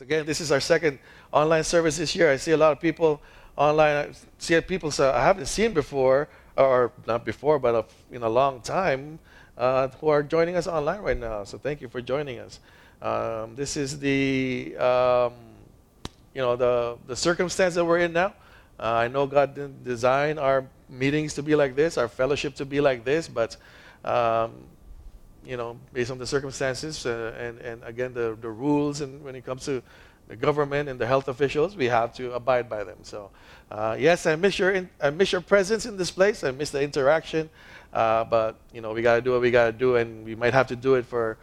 Again, this is our second online service this year. I see a lot of people online. I see people I haven't seen before, or not before, but in a long time, who are joining us online right now. So thank you for joining us. This is the circumstance that we're in now. I know God didn't design our meetings to be like this, our fellowship to be like this, but um, based on the circumstances and again the rules, and when it comes to the government and the health officials, we have to abide by them. So yes, I miss your presence in this place. I miss the interaction, but we got to do what we got to do, and we might have to do it for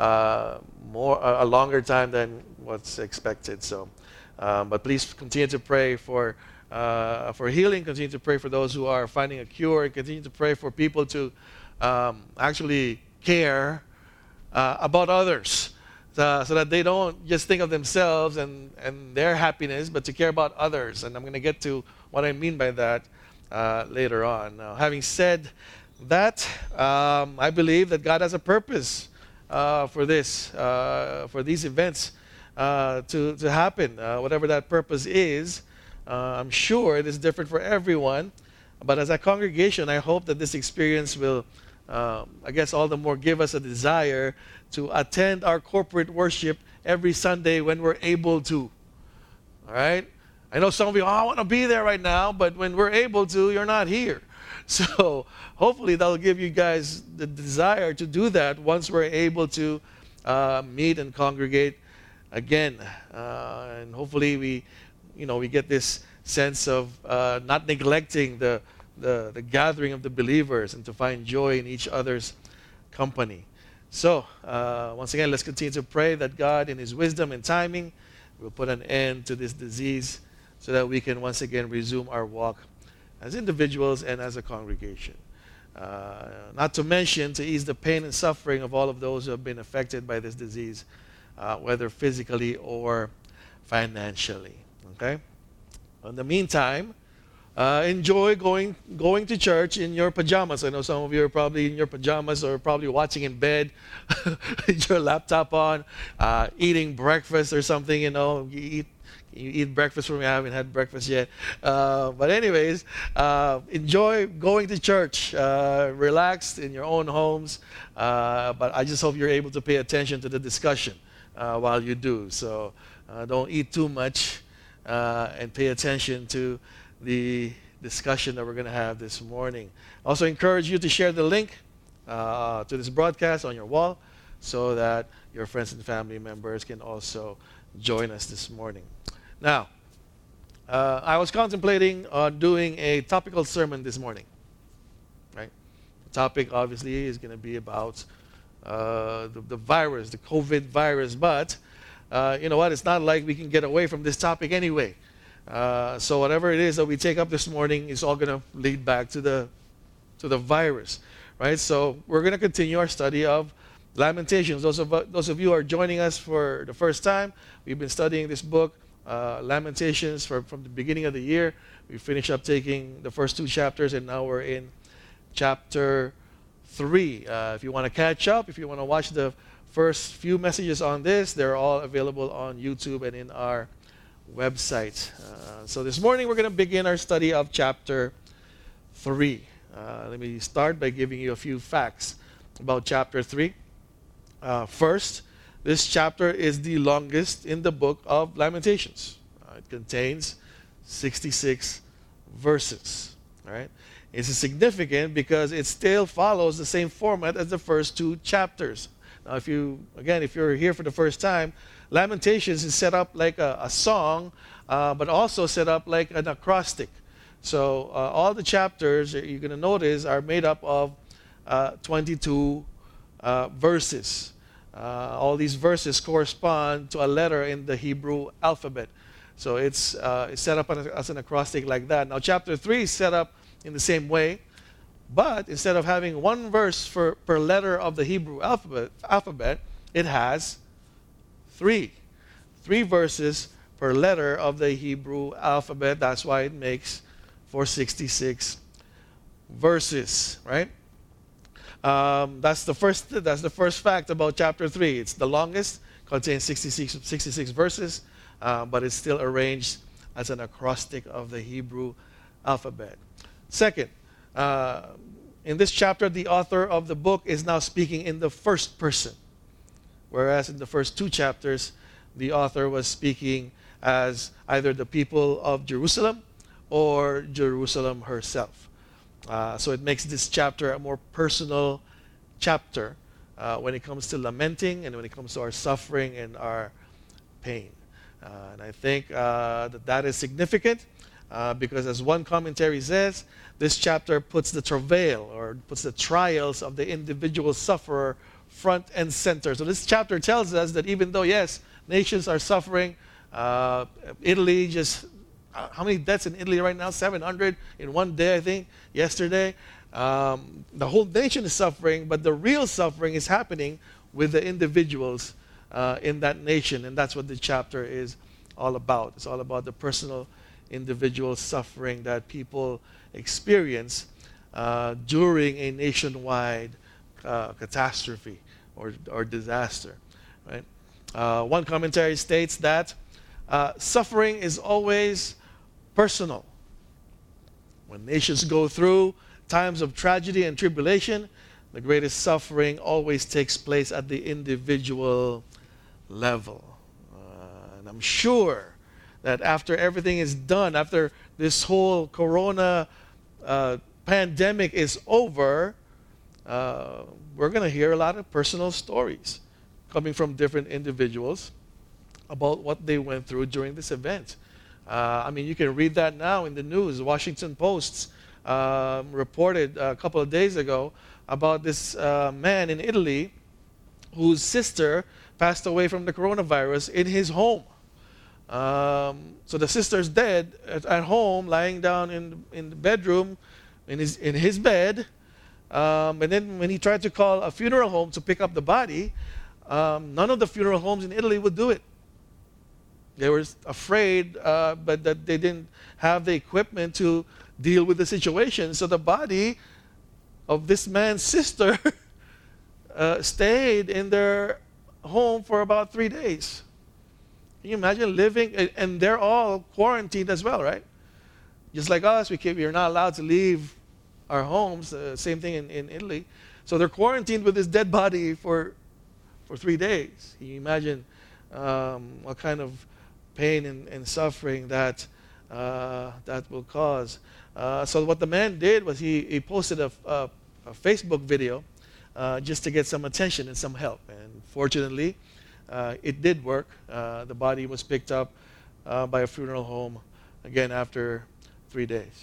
a longer time than what's expected. So, but please continue to pray for healing. Continue to pray for those who are finding a cure, and continue to pray for people to actually care about others, so that they don't just think of themselves and their happiness, but to care about others. And I'm going to get to what I mean by that later on. Now, having said that, I believe that God has a purpose for these events to happen, whatever that purpose is. I'm sure it is different for everyone, but as a congregation, I hope that this experience will, I guess, all the more give us a desire to attend our corporate worship every Sunday when we're able to. All right? I know some of you, I want to be there right now, but when we're able to, you're not here. So hopefully that'll give you guys the desire to do that once we're able to meet and congregate again. And hopefully we get this sense of not neglecting the gathering of the believers and to find joy in each other's company. So once again, let's continue to pray that God, in His wisdom and timing, will put an end to this disease so that we can once again resume our walk as individuals and as a congregation. Not to mention to ease the pain and suffering of all of those who have been affected by this disease, whether physically or financially. Okay? In the meantime, enjoy going to church in your pajamas. I know some of you are probably in your pajamas or probably watching in bed with your laptop on, eating breakfast or something. You eat breakfast for me. I haven't had breakfast yet. But anyways, enjoy going to church, relaxed in your own homes. But I just hope you're able to pay attention to the discussion while you do. So don't eat too much and pay attention to the discussion that we're going to have this morning. Also encourage you to share the link to this broadcast on your wall so that your friends and family members can also join us this morning. Now, I was contemplating on doing a topical sermon this morning. Right? The topic obviously is going to be about the virus, the COVID virus, but you know what? It's not like we can get away from this topic anyway. So whatever it is that we take up this morning is all going to lead back to the virus, right? So we're going to continue our study of Lamentations. Those of you who are joining us for the first time, we've been studying this book, Lamentations, from the beginning of the year. We finished up taking the first two chapters, and now we're in chapter 3. If you want to catch up, if you want to watch the first few messages on this, they're all available on YouTube and in our website. So this morning we're going to begin our study of chapter 3. Let me start by giving you a few facts about chapter 3. First, this chapter is the longest in the book of Lamentations. It contains 66 verses. All right? It's significant because it still follows the same format as the first two chapters. Now, if you're here for the first time, Lamentations is set up like a song, but also set up like an acrostic. So all the chapters, you're going to notice, are made up of 22 verses. All these verses correspond to a letter in the Hebrew alphabet. So it's set up as an acrostic like that. Now, chapter 3 is set up in the same way, but instead of having one verse per letter of the Hebrew alphabet, it has three verses per letter of the Hebrew alphabet. That's why it makes for 66 verses, right? That's the first fact about chapter 3. It's the longest, contains 66 verses, but it's still arranged as an acrostic of the Hebrew alphabet. Second, in this chapter, the author of the book is now speaking in the first person, whereas in the first two chapters, the author was speaking as either the people of Jerusalem or Jerusalem herself. So it makes this chapter a more personal chapter when it comes to lamenting and when it comes to our suffering and our pain. And I think that is significant because, as one commentary says, this chapter puts the travail or puts the trials of the individual sufferer front and center. So this chapter tells us that even though, yes, nations are suffering, Italy just, how many deaths in Italy right now? 700 in one day, I think, yesterday. The whole nation is suffering, but the real suffering is happening with the individuals in that nation, and that's what the chapter is all about. It's all about the personal, individual suffering that people experience during a nationwide catastrophe or disaster. Right? One commentary states that suffering is always personal. When nations go through times of tragedy and tribulation, the greatest suffering always takes place at the individual level. And I'm sure that after everything is done, after this whole corona pandemic is over, we're going to hear a lot of personal stories coming from different individuals about what they went through during this event. I mean, you can read that now in the news. The Washington Post reported a couple of days ago about this man in Italy whose sister passed away from the coronavirus in his home. So the sister's dead at home, lying down in the bedroom, in his bed. And then when he tried to call a funeral home to pick up the body, none of the funeral homes in Italy would do it. They were afraid, but that they didn't have the equipment to deal with the situation. So the body of this man's sister stayed in their home for about 3 days. Can you imagine living? And they're all quarantined as well, right? Just like us, we're not allowed to leave our homes. Same thing in Italy. So they're quarantined with this dead body for 3 days. Can you imagine what kind of pain and suffering that will cause? So what the man did was he posted a Facebook video just to get some attention and some help. And fortunately, it did work. The body was picked up by a funeral home again after 3 days.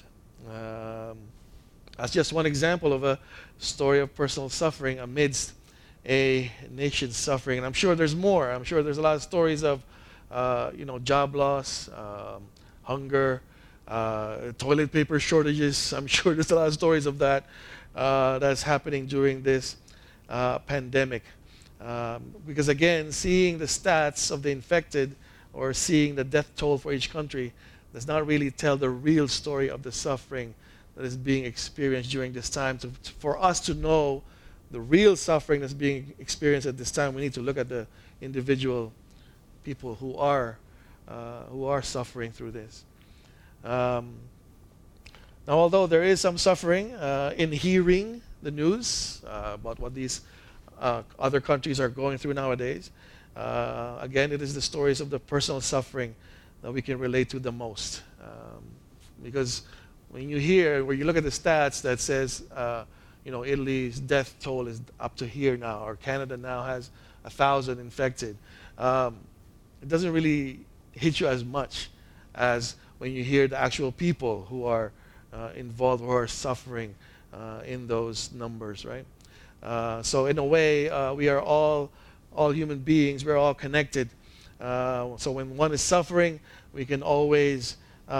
That's just one example of a story of personal suffering amidst a nation's suffering. And I'm sure there's more. I'm sure there's a lot of stories of job loss, hunger, toilet paper shortages. I'm sure there's a lot of stories of that that's happening during this pandemic. Because again, seeing the stats of the infected or seeing the death toll for each country does not really tell the real story of the suffering that is being experienced during this time. For us to know the real suffering that's being experienced at this time, we need to look at the individual people who are suffering through this. Now, although there is some suffering in hearing the news about what these other countries are going through nowadays, again, it is the stories of the personal suffering that we can relate to the most. Because when you look at the stats that says, Italy's death toll is up to here now, or Canada now has 1,000 infected, it doesn't really hit you as much as when you hear the actual people who are involved, who are suffering in those numbers, right? So in a way, we are all human beings. We're all connected. So when one is suffering, we can always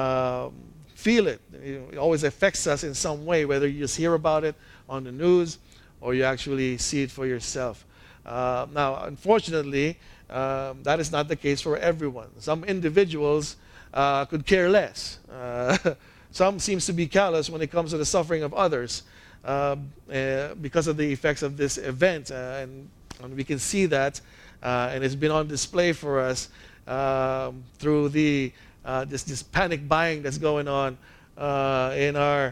feel it. It always affects us in some way, whether you just hear about it on the news or you actually see it for yourself. Now, unfortunately, that is not the case for everyone. Some individuals could care less. Some seems to be callous when it comes to the suffering of others. because of the effects of this event. And we can see that, and it's been on display for us through this panic buying that's going on in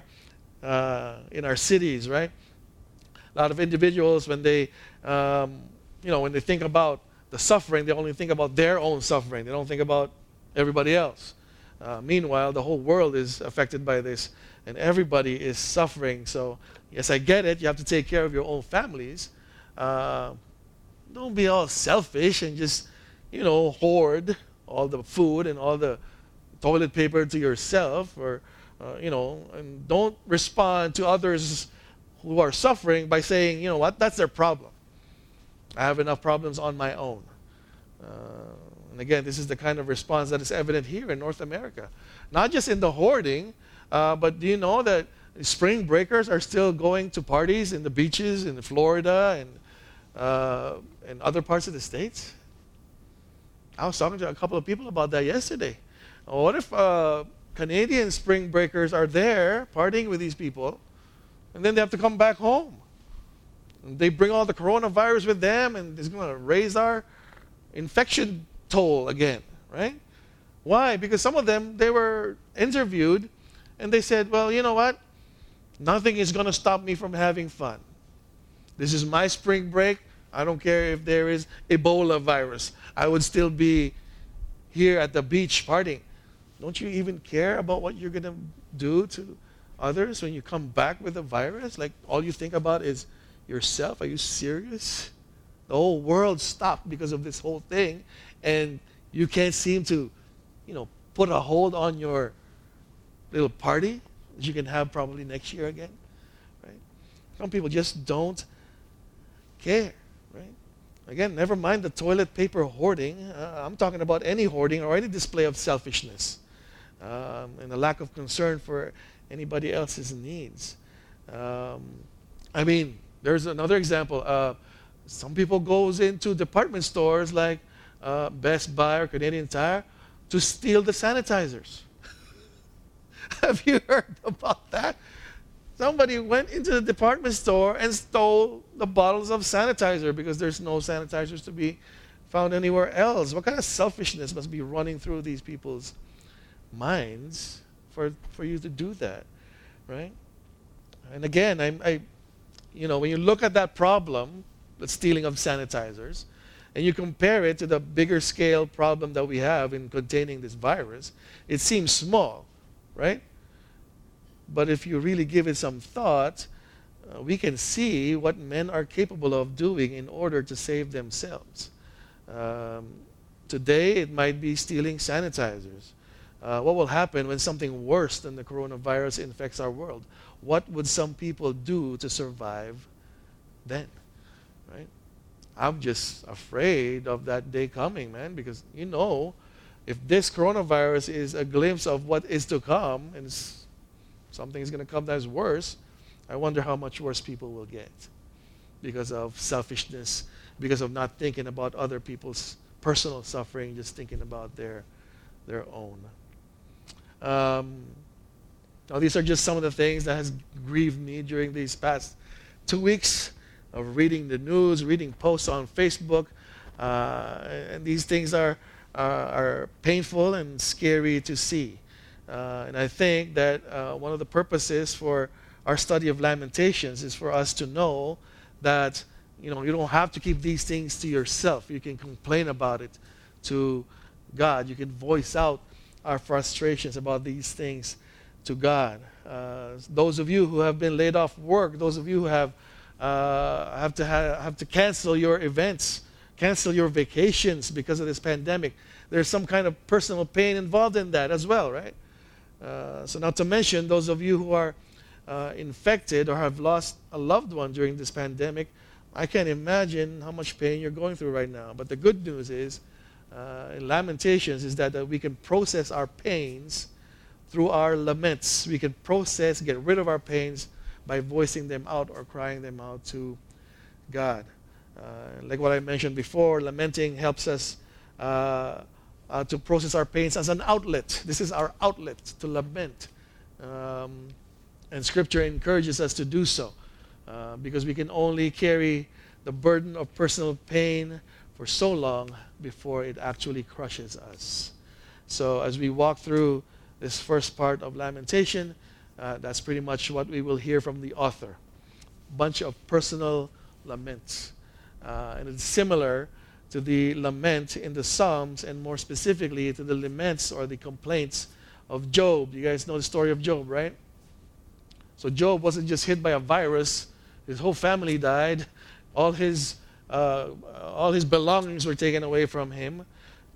our cities, right? A lot of individuals, when they when they think about the suffering, they only think about their own suffering. They don't think about everybody else. Meanwhile, the whole world is affected by this, and everybody is suffering. So, yes, I get it. You have to take care of your own families. Don't be all selfish and just, hoard all the food and all the toilet paper to yourself, or, and don't respond to others who are suffering by saying, you know what, that's their problem. I have enough problems on my own. And again, this is the kind of response that is evident here in North America. Not just in the hoarding, but do you know that spring breakers are still going to parties in the beaches in Florida and other parts of the States? I was talking to a couple of people about that yesterday. What if Canadian spring breakers are there partying with these people, and then they have to come back home? And they bring all the coronavirus with them, and it's going to raise our infection toll again, right? Why? Because some of them, they were interviewed, and they said, well, you know what? Nothing is going to stop me from having fun. This is my spring break. I don't care if there is Ebola virus. I would still be here at the beach partying. Don't you even care about what you're going to do to others when you come back with a virus? Like, all you think about is yourself? Are you serious? The whole world stopped because of this whole thing, and you can't seem to, put a hold on your little party that you can have probably next year again, right? Some people just don't care, right? Again, never mind the toilet paper hoarding. I'm talking about any hoarding or any display of selfishness and a lack of concern for anybody else's needs. There's another example. Some people goes into department stores like Best Buy or Canadian Tire to steal the sanitizers. Have you heard about that? Somebody went into the department store and stole the bottles of sanitizer because there's no sanitizers to be found anywhere else. What kind of selfishness must be running through these people's minds for you to do that, right? And again, when you look at that problem, the stealing of sanitizers, and you compare it to the bigger scale problem that we have in containing this virus, it seems small, right? But if you really give it some thought, we can see what men are capable of doing in order to save themselves. Today, it might be stealing sanitizers. What will happen when something worse than the coronavirus infects our world? What would some people do to survive then, right? I'm just afraid of that day coming, man, because if this coronavirus is a glimpse of what is to come, and something is going to come that's worse, I wonder how much worse people will get because of selfishness, because of not thinking about other people's personal suffering, just thinking about their own. Now, these are just some of the things that has grieved me during these past 2 weeks of reading the news, reading posts on Facebook, and these things are painful and scary to see. And I think that one of the purposes for our study of Lamentations is for us to know that you don't have to keep these things to yourself. You can complain about it to God. You can voice out our frustrations about these things to God. Those of you who have been laid off work, those of you who have to cancel your events, cancel your vacations because of this pandemic, there's some kind of personal pain involved in that as well, right? So not to mention those of you who are infected or have lost a loved one during this pandemic. I can't imagine how much pain you're going through right now. But the good news is, in Lamentations, is that we can process our pains through our laments. We can get rid of our pains by voicing them out or crying them out to God. Like what I mentioned before, lamenting helps us to process our pains as an outlet. This is our outlet to lament. And Scripture encourages us to do so. because we can only carry the burden of personal pain for so long before it actually crushes us. So as we walk through this first part of Lamentation, that's pretty much what we will hear from the author. Bunch of personal laments. And it's similar to the lament in the Psalms, and more specifically to the laments or the complaints of Job. You guys know the story of Job, right? So Job wasn't just hit by a virus. His whole family died. All his belongings were taken away from him.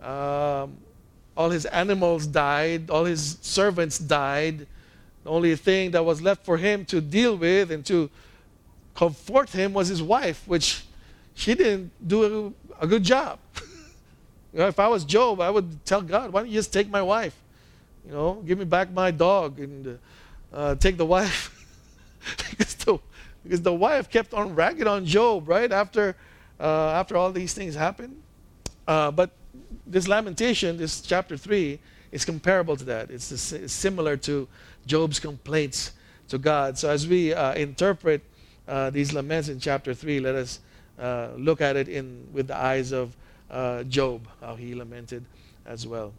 All his animals died. All his servants died. The only thing that was left for him to deal with and to comfort him was his wife, which she didn't do a good job. If I was Job, I would tell God, why don't you just take my wife? Give me back my dog and take the wife. because the wife kept on ragging on Job, right? After all these things happened. But this lamentation, this chapter 3, is comparable to that. It's similar to Job's complaints to God. So as we interpret these laments in chapter 3, let us look at it with the eyes of Job, how he lamented as well.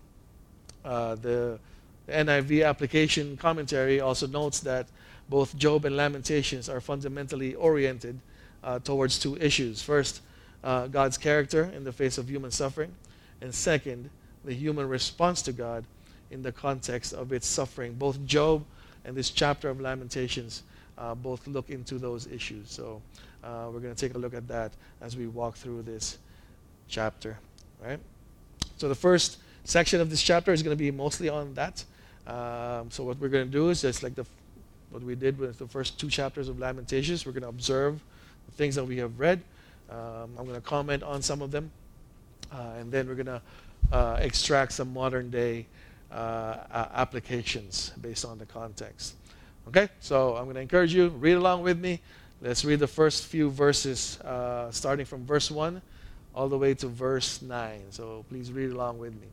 The NIV application commentary also notes that both Job and Lamentations are fundamentally oriented towards two issues. First, God's character in the face of human suffering, and second, the human response to God in the context of its suffering. Both Job and this chapter of Lamentations both look into those issues. So we're going to take a look at that as we walk through this chapter. Right? So the first section of this chapter is going to be mostly on that. So what we're going to do is just like what we did with the first two chapters of Lamentations. We're going to observe the things that we have read. I'm going to comment on some of them. And then we're going to extract some modern day applications based on the context. Okay, so I'm going to encourage you, read along with me. Let's read the first few verses, starting from verse 1 all the way to verse 9. So please read along with me.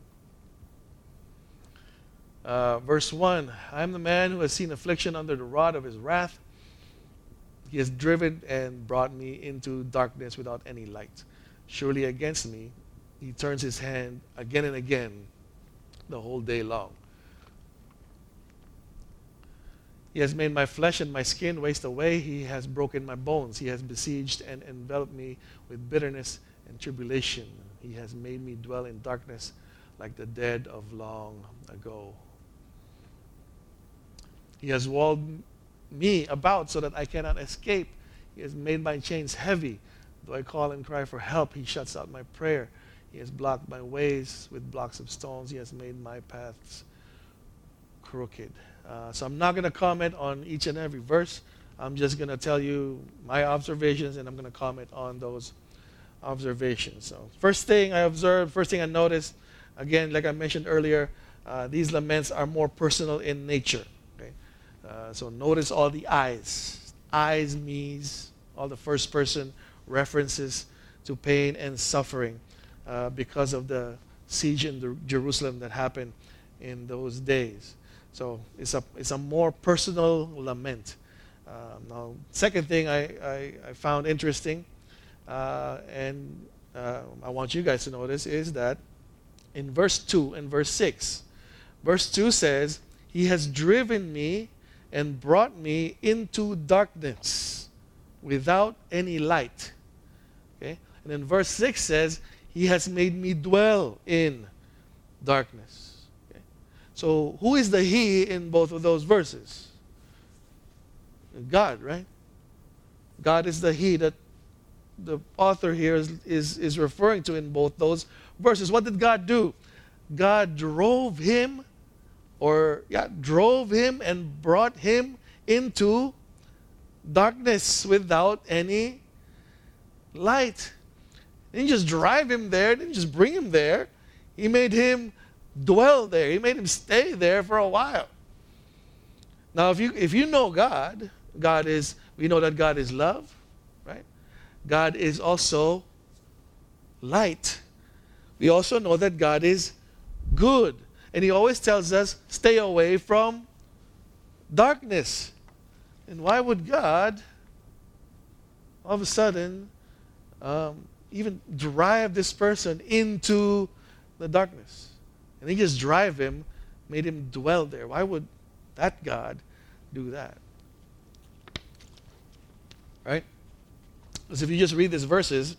Verse 1, I am the man who has seen affliction under the rod of his wrath. He has driven and brought me into darkness without any light. Surely against me he turns his hand again and again the whole day long. He has made my flesh and my skin waste away. He has broken my bones. He has besieged and enveloped me with bitterness and tribulation. He has made me dwell in darkness like the dead of long ago. He has walled me about so that I cannot escape. He has made my chains heavy. Though I call and cry for help, he shuts out my prayer. He has blocked my ways with blocks of stones. He has made my paths crooked. So I'm not going to comment on each and every verse. I'm just going to tell you my observations, and I'm going to comment on those observations. So first thing I observed, first thing I noticed, again, like I mentioned earlier, these laments are more personal in nature. Okay? So notice all the I's, me's, all the first person references to pain and suffering because of the siege in Jerusalem that happened in those days. So it's a more personal lament. Now, second thing I found interesting, and I want you guys to notice, is that in verse 2 and verse 6, verse 2 says, he has driven me and brought me into darkness without any light. Okay? And then verse 6 says, he has made me dwell in darkness. Okay? So who is the he in both of those verses? God, right? God is the he that the author here is referring to in both those verses. What did God do? God drove him and brought him into darkness without any light. He didn't just drive him there, didn't just bring him there. He made him dwell there. He made him stay there for a while. Now, if you know God, we know that God is love, right? God is also light. We also know that God is good. And he always tells us, stay away from darkness. And why would God all of a sudden even drive this person into the darkness. And he just drive him, made him dwell there. Why would that God do that? Right? Because if you just read these verses,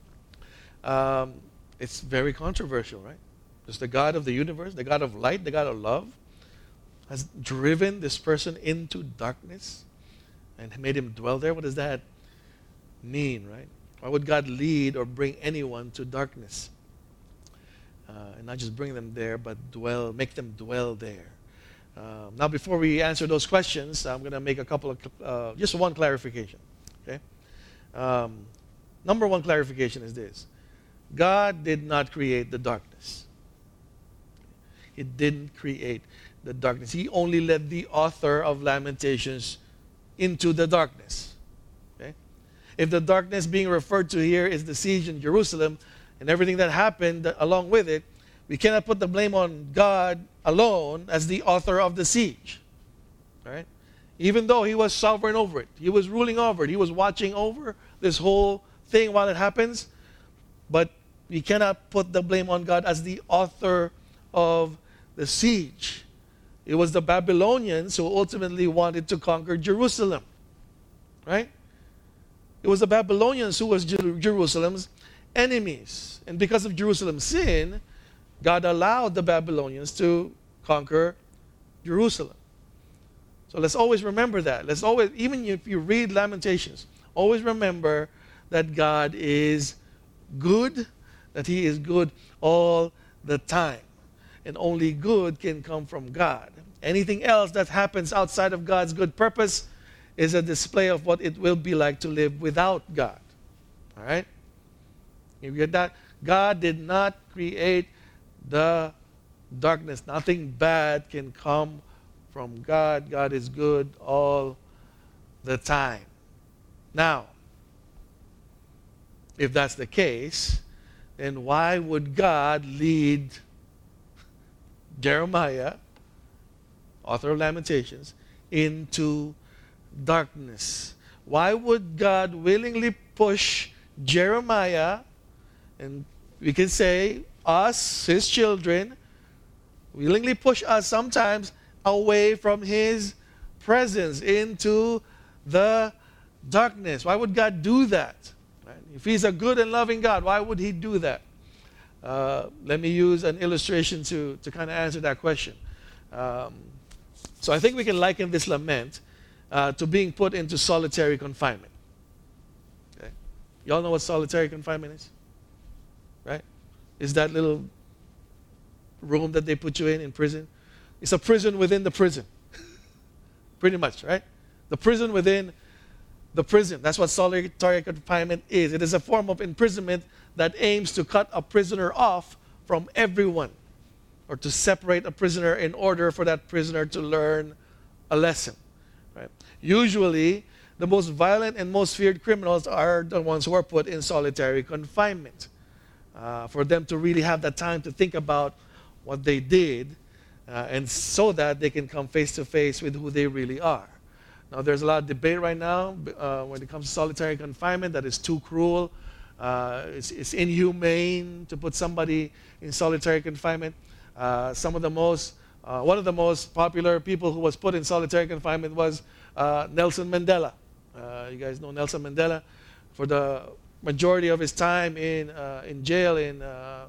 it's very controversial, right? Because the God of the universe, the God of light, the God of love, has driven this person into darkness and made him dwell there. What does that mean, right? Why would God lead or bring anyone to darkness? And not just bring them there, but make them dwell there. Now, before we answer those questions, I'm going to make a couple of, just one clarification. Okay? Number one clarification is this. God did not create the darkness. He didn't create the darkness. He only led the author of Lamentations into the darkness. Okay? If the darkness being referred to here is the siege in Jerusalem and everything that happened along with it, we cannot put the blame on God alone as the author of the siege. All right? Even though he was sovereign over it, he was ruling over it, he was watching over this whole thing while it happens, but we cannot put the blame on God as the author of the siege. It was the Babylonians who ultimately wanted to conquer Jerusalem. Right? It was the Babylonians who was Jerusalem's enemies. And because of Jerusalem's sin, God allowed the Babylonians to conquer Jerusalem. So let's always remember that. Let's always, even if you read Lamentations, always remember that God is good, that he is good all the time. And only good can come from God. Anything else that happens outside of God's good purpose is a display of what it will be like to live without God. All right? You get that? God did not create the darkness. Nothing bad can come from God. God is good all the time. Now, if that's the case, then why would God lead Jeremiah, author of Lamentations, into darkness? Why would God willingly push Jeremiah, and we can say us, his children, willingly push us sometimes away from his presence into the darkness? Why would God do that? Right? If he's a good and loving God, why would he do that? Let me use an illustration to kind of answer that question. So I think we can liken this lament to being put into solitary confinement. Okay? Y'all know what solitary confinement is? Right? Is that little room that they put you in prison? It's a prison within the prison. Pretty much, right? The prison within the prison. That's what solitary confinement is. It is a form of imprisonment that aims to cut a prisoner off from everyone, or to separate a prisoner in order for that prisoner to learn a lesson. Right? Usually, the most violent and most feared criminals are the ones who are put in solitary confinement, for them to really have that time to think about what they did, and so that they can come face to face with who they really are. Now, there's a lot of debate right now when it comes to solitary confinement that is too cruel. It's inhumane to put somebody in solitary confinement. One of the most popular people who was put in solitary confinement was Nelson Mandela. You guys know Nelson Mandela. For the majority of his time in jail in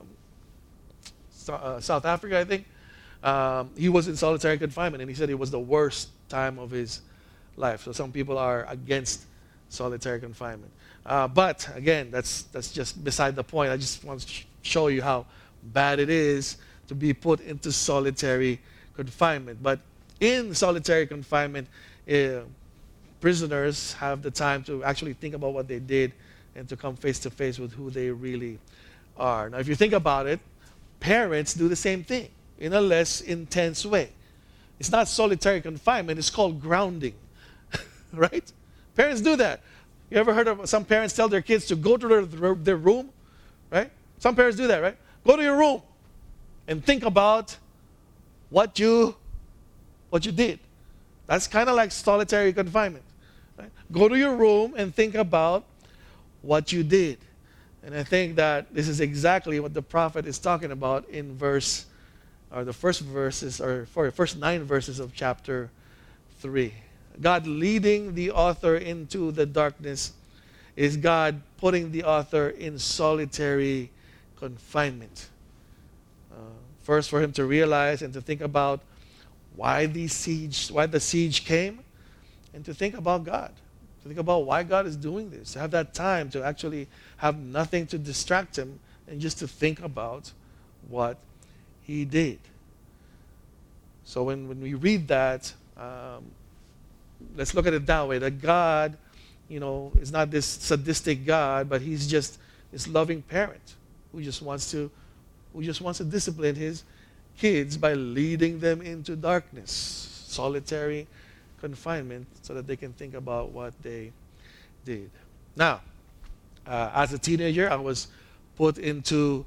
South Africa, I think, he was in solitary confinement, and he said it was the worst time of his life. So some people are against solitary confinement. But again, that's just beside the point. I just want to show you how bad it is to be put into solitary confinement. But in solitary confinement, prisoners have the time to actually think about what they did and to come face to face with who they really are. Now, if you think about it, parents do the same thing in a less intense way. It's not solitary confinement, it's called grounding. Right? Parents do that. You ever heard of some parents tell their kids to go to their room? Right? Some parents do that, right? Go to your room and think about what you did. That's kind of like solitary confinement. Right? Go to your room and think about what you did. And I think that this is exactly what the prophet is talking about in verse, or the first verses, or for the first 9 verses of chapter 3. God leading the author into the darkness is God putting the author in solitary confinement. First, for him to realize and to think about why the siege came, and to think about God, to think about why God is doing this, to have that time to actually have nothing to distract him and just to think about what he did. So when we read that, let's look at it that way, that God, is not this sadistic God, but he's just this loving parent who just wants to discipline his kids by leading them into darkness, solitary confinement, so that they can think about what they did. Now, as a teenager, I was put into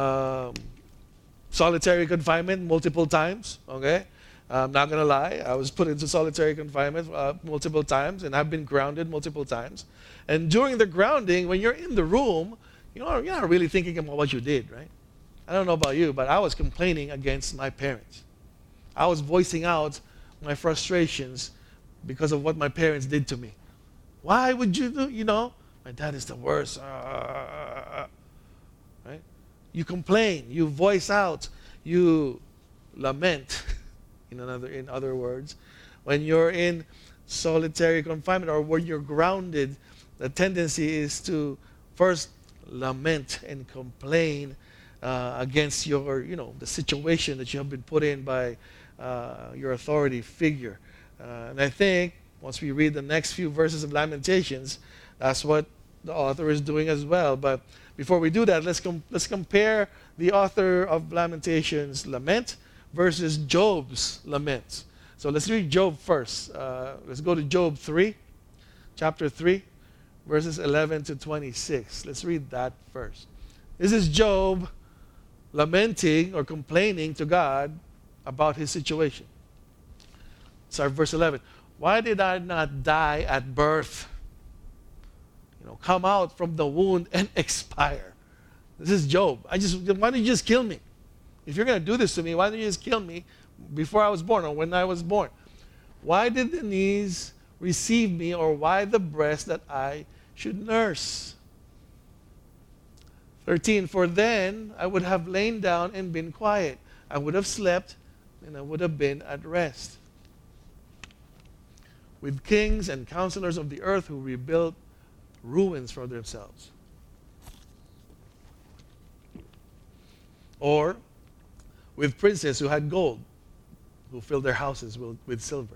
solitary confinement multiple times, okay? I'm not going to lie. I was put into solitary confinement multiple times, and I've been grounded multiple times. And during the grounding, when you're in the room, you're not really thinking about what you did, right? I don't know about you, but I was complaining against my parents. I was voicing out my frustrations because of what my parents did to me. Why would you do, my dad is the worst. Right? You complain, you voice out, you lament, in other words. When you're in solitary confinement or when you're grounded, the tendency is to first lament and complain against the situation that you have been put in by your authority figure. And I think once we read the next few verses of Lamentations, that's what the author is doing as well. But before we do that, let's compare the author of Lamentations' lament versus Job's lament. So let's read Job first. Let's go to Job 3, chapter 3, verses 11 to 26. Let's read that first. This is Job lamenting or complaining to God about his situation. Sorry, verse 11. Why did I not die at birth? Come out from the wound and expire. This is Job. Why don't you just kill me? If you're going to do this to me, why don't you just kill me before I was born or when I was born? Why did the knees receive me, or why the breast that I should nurse? 13, for then I would have lain down and been quiet. I would have slept and I would have been at rest. With kings and counselors of the earth who rebuilt ruins for themselves. Or with princes who had gold, who filled their houses with silver.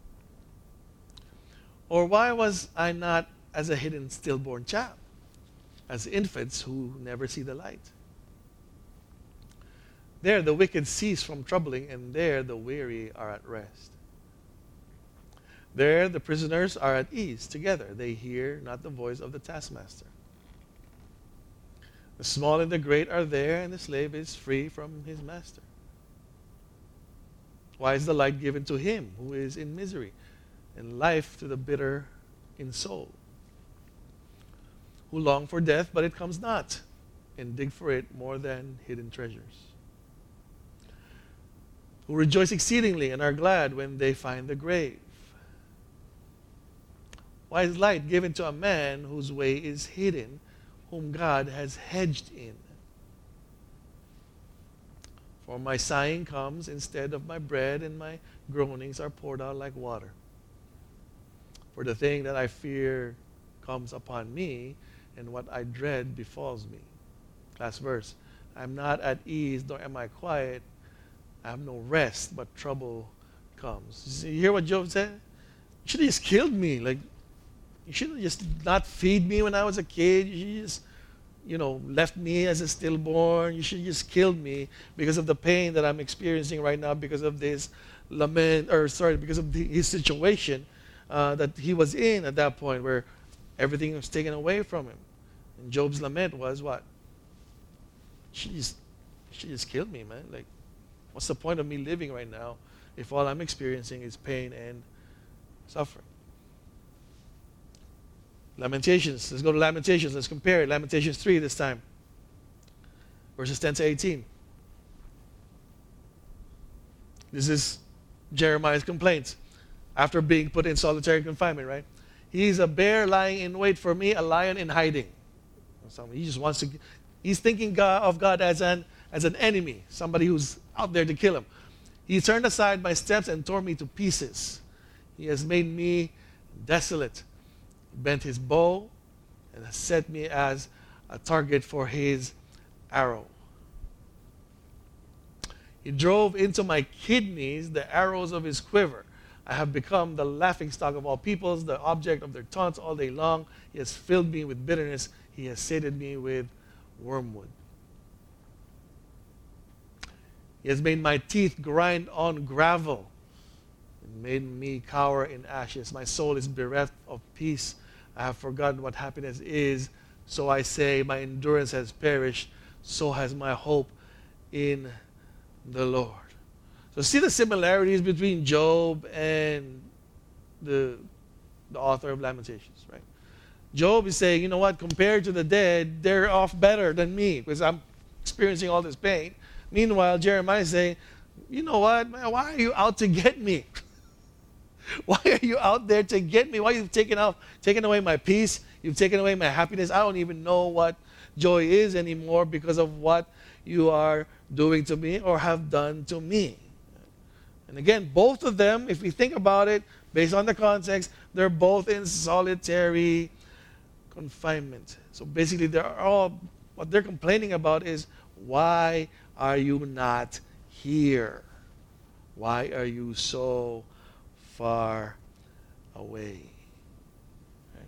Or why was I not as a hidden stillborn child, as infants who never see the light? There the wicked cease from troubling, and there the weary are at rest. There the prisoners are at ease together. They hear not the voice of the taskmaster. The small and the great are there, and the slave is free from his master. Why is the light given to him who is in misery, and life to the bitter in soul? Who long for death, but it comes not, and dig for it more than hidden treasures. Who rejoice exceedingly and are glad when they find the grave. Why is light given to a man whose way is hidden, whom God has hedged in? For my sighing comes instead of my bread, and my groanings are poured out like water. For the thing that I fear comes upon me, and what I dread befalls me. Last verse. I am not at ease, nor am I quiet. I have no rest, but trouble comes. You hear what Job said? You should have just killed me. You should have just not feed me when I was a kid. You should just, left me as a stillborn. You should have just killed me because of the pain that I'm experiencing right now, because of this because of his situation that he was in at that point, where everything was taken away from him. And Job's lament was what? She just killed me, man. What's the point of me living right now if all I'm experiencing is pain and suffering? Lamentations. Let's go to Lamentations. Let's compare it. Lamentations 3 this time. Verses 10 to 18. This is Jeremiah's complaint after being put in solitary confinement, right? He's a bear lying in wait for me, a lion in hiding. So he just wants to, he's thinking of God as an enemy, somebody who's out there to kill him. He turned aside my steps and tore me to pieces. He has made me desolate. He bent his bow and has set me as a target for his arrow. He drove into my kidneys the arrows of his quiver. I have become the laughingstock of all peoples, the object of their taunts all day long. He has filled me with bitterness. He has sated me with wormwood. He has made my teeth grind on gravel and made me cower in ashes. My soul is bereft of peace. I have forgotten what happiness is. So I say, my endurance has perished. So has my hope in the Lord. So see the similarities between Job and the author of Lamentations, right? Job is saying, you know what, compared to the dead, they're off better than me because I'm experiencing all this pain. Meanwhile, Jeremiah is saying, you know what, man, why are you out to get me? Why are you out there to get me? Why you've taken away my peace? You've taken away my happiness. I don't even know what joy is anymore because of what you are doing to me or have done to me. And again, both of them, if we think about it, based on the context, they're both in solitary confinement. So basically, what they're complaining about is, why are you not here? Why are you so far away? Right?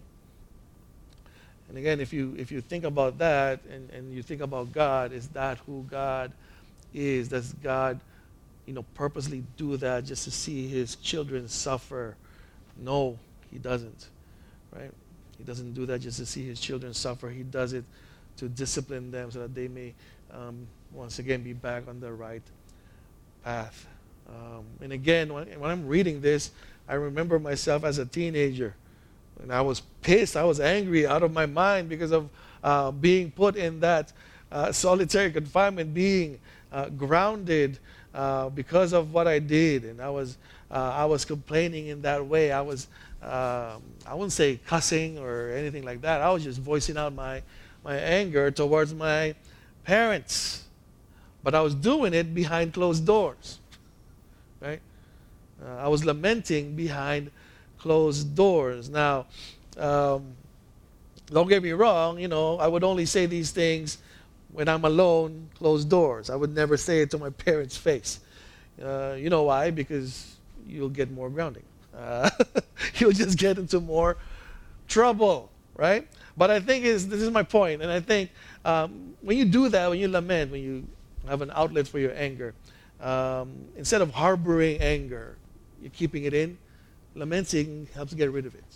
And again, if you think about that and you think about God, is that who God is? Does God purposely do that just to see his children suffer? No, he doesn't. Right? He doesn't do that just to see his children suffer. He does it to discipline them so that they may once again be back on the right path. And again, when I'm reading this, I remember myself as a teenager. And I was pissed. I was angry out of my mind because of being put in that solitary confinement, being grounded because of what I did. And I was complaining in that way. I wouldn't say cussing or anything like that. I was just voicing out my anger towards my parents. But I was doing it behind closed doors. Right? I was lamenting behind closed doors. Now, don't get me wrong, I would only say these things when I'm alone, closed doors. I would never say it to my parents' face. You know why? Because you'll get more grounding. You'll just get into more trouble, right? But I think this is my point, and I think when you do that, when you lament, when you have an outlet for your anger, instead of harboring anger, you're keeping it in. Lamenting helps get rid of it.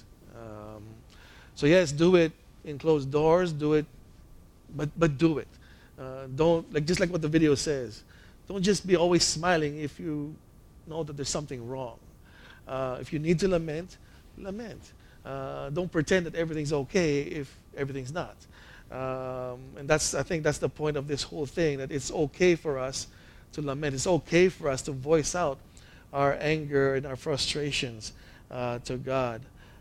So yes, do it in closed doors. Do it, but do it. Don't just like what the video says. Don't just be always smiling if you know that there's something wrong. If you need to lament, lament. Don't pretend that everything's okay if everything's not. And I think that's the point of this whole thing, that it's okay for us to lament. It's okay for us to voice out our anger and our frustrations to God.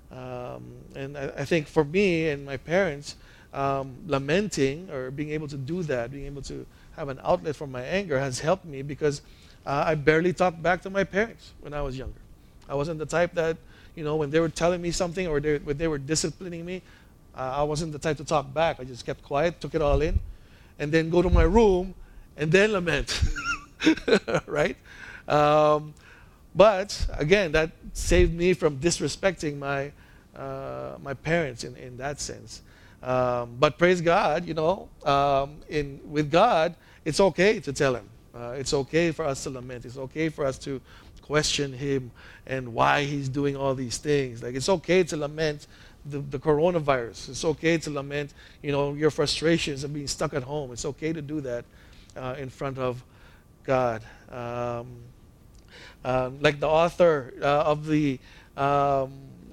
And I think for me and my parents, lamenting or being able to do that, being able to have an outlet for my anger has helped me because I barely talked back to my parents when I was younger. I wasn't the type that, when they were telling me something or when they were disciplining me, I wasn't the type to talk back. I just kept quiet, took it all in, and then go to my room and then lament. Right? But again, that saved me from disrespecting my parents in that sense. But praise God, with God, it's okay to tell him. It's okay for us to lament. It's okay for us to question him and why he's doing all these things. Like, it's okay to lament the coronavirus. It's okay to lament, your frustrations of being stuck at home. It's okay to do that in front of God. Like the author of the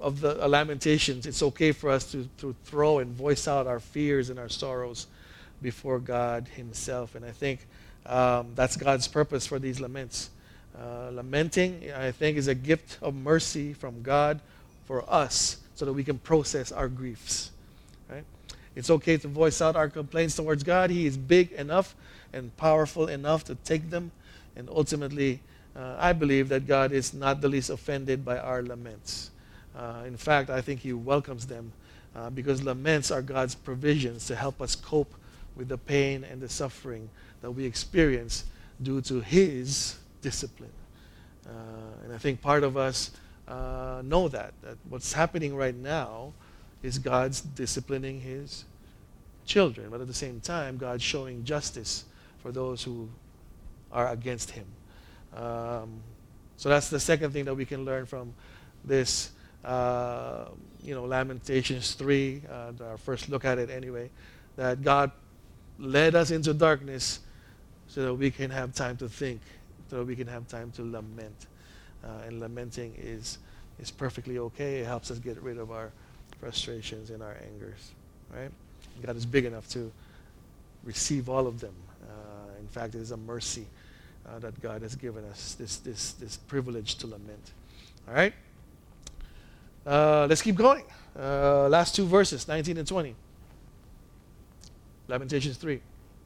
of the Lamentations, it's okay for us to throw and voice out our fears and our sorrows before God Himself. And I think that's God's purpose for these laments. Lamenting, I think, is a gift of mercy from God for us so that we can process our griefs. Right? It's okay to voice out our complaints towards God. He is big enough and powerful enough to take them. And ultimately, I believe that God is not the least offended by our laments. In fact, I think He welcomes them because laments are God's provisions to help us cope with the pain and the suffering that we experience due to His discipline. And I think part of us know that what's happening right now is God's disciplining His children, but at the same time, God's showing justice for those who are against Him. So that's the second thing that we can learn from this, Lamentations 3, our first look at it anyway, that God led us into darkness so that we can have time to think, so that we can have time to lament. And lamenting is perfectly okay. It helps us get rid of our frustrations and our angers. Right? God is big enough to receive all of them. In fact, it is a mercy that God has given us, this privilege to lament. All right? Let's keep going. Last two verses, 19 and 20. Lamentations 3.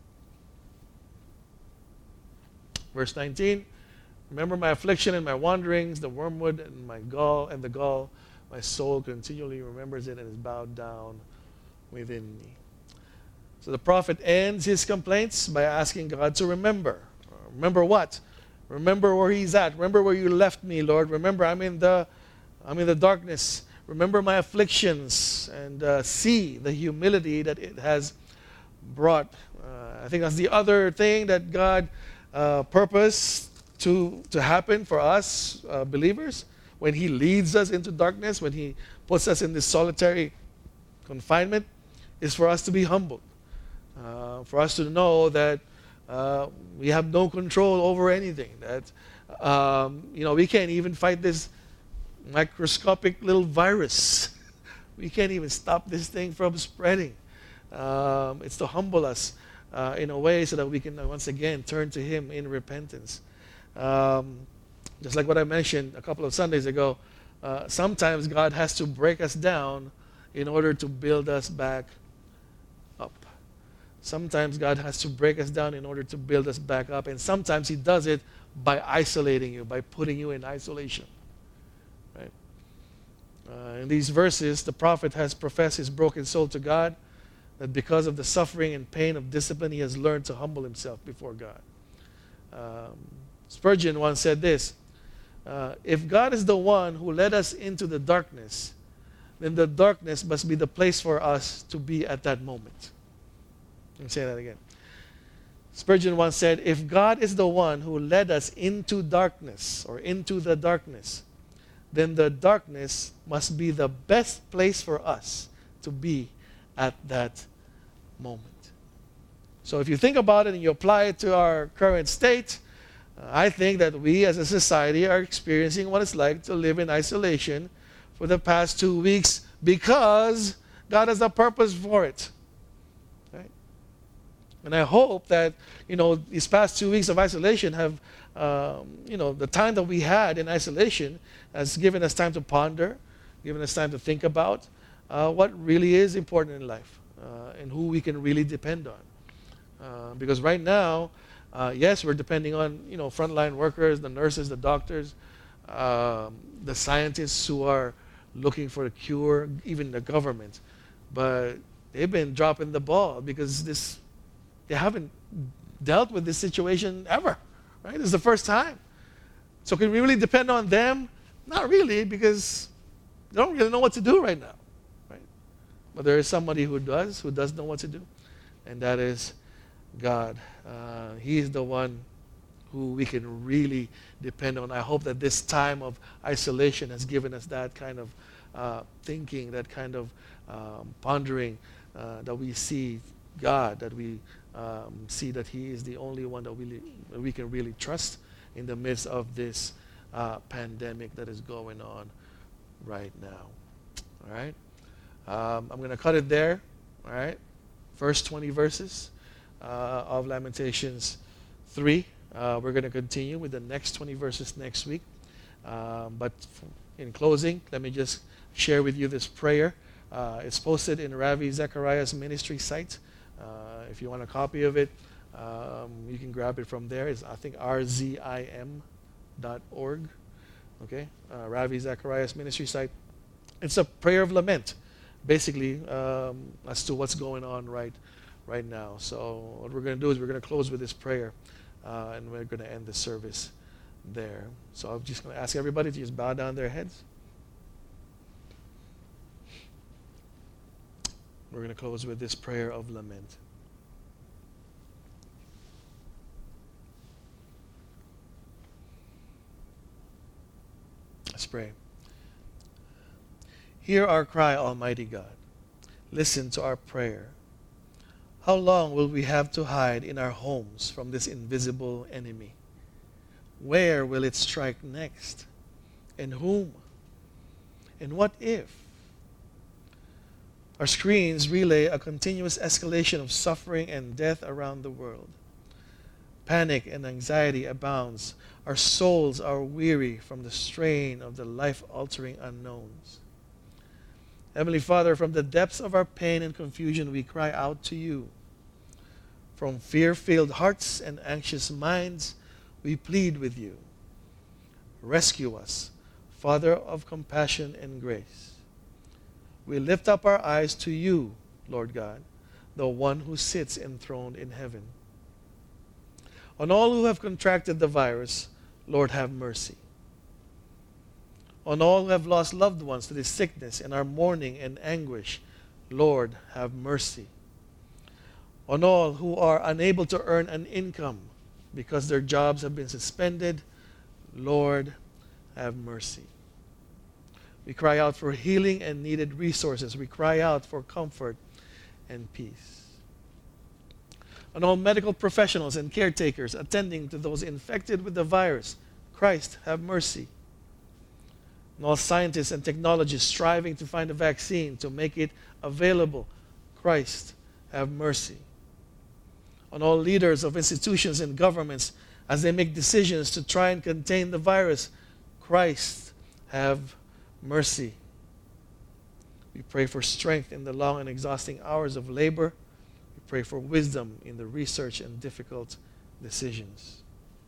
Verse 19. Remember my affliction and my wanderings, the wormwood and the gall. My soul continually remembers it and is bowed down within me. So the prophet ends his complaints by asking God to remember. Remember what? Remember where he's at. Remember where you left me, Lord. Remember I'm in the darkness. Remember my afflictions and see the humility that it has brought. I think that's the other thing that God purposed to happen for us believers. When He leads us into darkness, when He puts us in this solitary confinement, is for us to be humbled. For us to know that we have no control over anything. That we can't even fight this microscopic little virus. We can't even stop this thing from spreading. It's to humble us in a way so that we can once again turn to Him in repentance. Just like what I mentioned a couple of Sundays ago, sometimes God has to break us down in order to build us back up. Sometimes God has to break us down in order to build us back up. And sometimes He does it by isolating you, by putting you in isolation. Right? In these verses, the prophet has professed his broken soul to God, that because of the suffering and pain of discipline, he has learned to humble himself before God. Spurgeon once said this, if God is the one who led us into the darkness, then the darkness must be the place for us to be at that moment. Let me say that again. Spurgeon once said, if God is the one who led us into darkness or into the darkness, then the darkness must be the best place for us to be at that moment. So if you think about it and you apply it to our current state, I think that we as a society are experiencing what it's like to live in isolation for the past 2 weeks because God has a purpose for it. Right? And I hope that, these past 2 weeks of isolation have, the time that we had in isolation has given us time to ponder, given us time to think about what really is important in life and who we can really depend on. Because right now, yes, we're depending on frontline workers, the nurses, the doctors, the scientists who are looking for a cure, even the government. But they've been dropping the ball because they haven't dealt with this situation ever. Right? This is the first time. So can we really depend on them? Not really, because they don't really know what to do right now. Right? But there is somebody who does know what to do, and that is God. He is the one who we can really depend on. I hope that this time of isolation has given us that kind of thinking, that kind of pondering, that we see God, that we see that He is the only one that we can really trust in the midst of this pandemic that is going on right now. All right. I'm going to cut it there. All right. First 20 verses of Lamentations 3. We're going to continue with the next 20 verses next week. But in closing, let me just share with you this prayer. It's posted in Ravi Zacharias ministry site. If you want a copy of it, you can grab it from there. It's, I think, rzim.org. Okay, Ravi Zacharias ministry site. It's a prayer of lament, basically, as to what's going on right now. So what we're going to do is we're going to close with this prayer, and we're going to end the service there. So I'm just going to ask everybody to just bow down their heads. We're going to close with this prayer of lament. Let's pray. Hear our cry, Almighty God. Listen to our prayer. How long will we have to hide in our homes from this invisible enemy? Where will it strike next? And whom? And what if? Our screens relay a continuous escalation of suffering and death around the world. Panic and anxiety abounds. Our souls are weary from the strain of the life-altering unknowns. Heavenly Father, from the depths of our pain and confusion, we cry out to you. From fear-filled hearts and anxious minds, we plead with you. Rescue us, Father of compassion and grace. We lift up our eyes to you, Lord God, the one who sits enthroned in heaven. On all who have contracted the virus, Lord, have mercy. On all who have lost loved ones to this sickness and are mourning and anguish, Lord, have mercy. On all who are unable to earn an income because their jobs have been suspended, Lord, have mercy. We cry out for healing and needed resources. We cry out for comfort and peace. On all medical professionals and caretakers attending to those infected with the virus, Christ, have mercy. On all scientists and technologists striving to find a vaccine to make it available, Christ, have mercy. On all leaders of institutions and governments as they make decisions to try and contain the virus, Christ, have mercy. We pray for strength in the long and exhausting hours of labor. We pray for wisdom in the research and difficult decisions.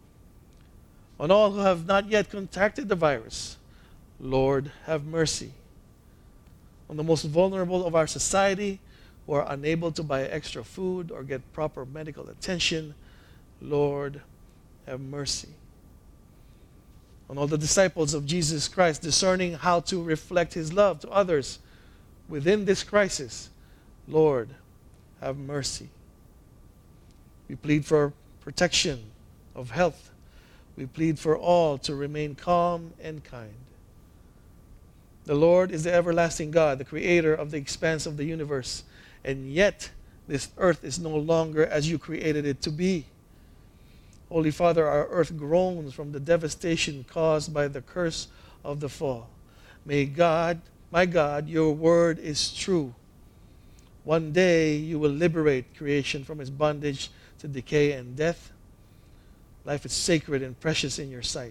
On all who have not yet contracted the virus, Lord, have mercy. On the most vulnerable of our society who are unable to buy extra food or get proper medical attention, Lord, have mercy. On all the disciples of Jesus Christ discerning how to reflect his love to others within this crisis, Lord, have mercy. We plead for protection of health. We plead for all to remain calm and kind. The Lord is the everlasting God, the creator of the expanse of the universe, and yet this earth is no longer as you created it to be. Holy Father, our earth groans from the devastation caused by the curse of the fall. May God, my God, your word is true. One day you will liberate creation from its bondage to decay and death. Life is sacred and precious in your sight.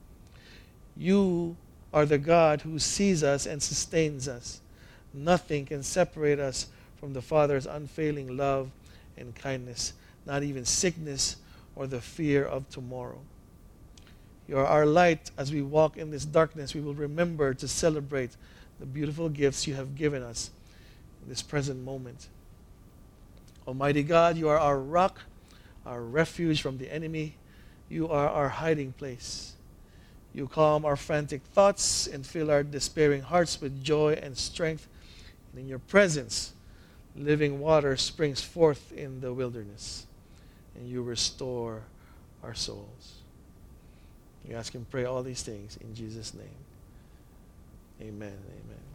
You are the God who sees us and sustains us. Nothing can separate us from the Father's unfailing love and kindness, not even sickness or the fear of tomorrow. You are our light. As we walk in this darkness, we will remember to celebrate the beautiful gifts you have given us in this present moment. Almighty God, you are our rock, our refuge from the enemy. You are our hiding place. You calm our frantic thoughts and fill our despairing hearts with joy and strength. And in your presence, living water springs forth in the wilderness, and you restore our souls. We ask and pray all these things in Jesus' name. Amen and amen.